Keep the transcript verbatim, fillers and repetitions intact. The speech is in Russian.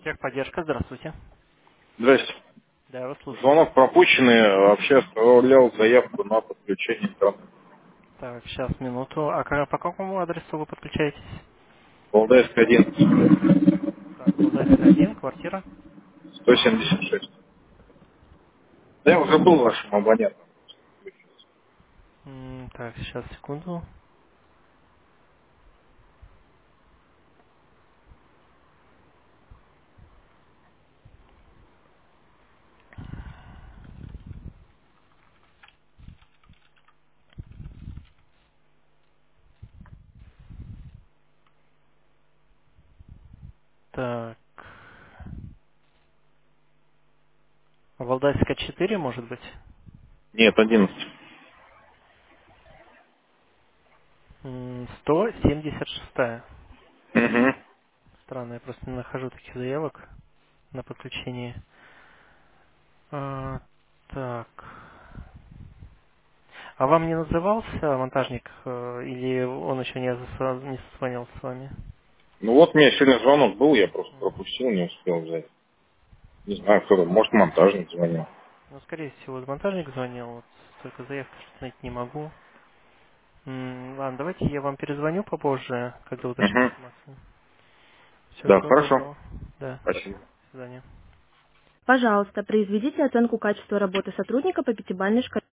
Техподдержка, здравствуйте. Здрасте. Да, я вас слушаю. Звонок пропущенный. Вообще оставлял заявку на подключение интернета. Так, сейчас, минуту. А ка- по какому адресу вы подключаетесь? Валдайская одиннадцать, Так, Валдайская один, квартира. сто семьдесят шесть. Да я уже был вашим абонентом. М, Так, сейчас, секунду. Так. Валдайская четыре, может быть? Нет, одиннадцать. М, сто семьдесят шесть. Угу. Странно, я просто не нахожу таких заявок на подключение. А, так. А вам не назывался монтажник, э, или он еще не, зас- не созвонился с вами? Ну вот у меня сегодня звонок был, я просто пропустил, не успел взять. Не знаю, кто там, может монтажник звонил. Ну, скорее всего, монтажник звонил, вот, только заявки что-то найти не могу. М, ладно, давайте я вам перезвоню попозже, когда уточню Угу. информацию. Все, Да, всего хорошо. доброго. Да, Спасибо. до свидания. Пожалуйста, произведите оценку качества работы сотрудника по пятибалльной шкале.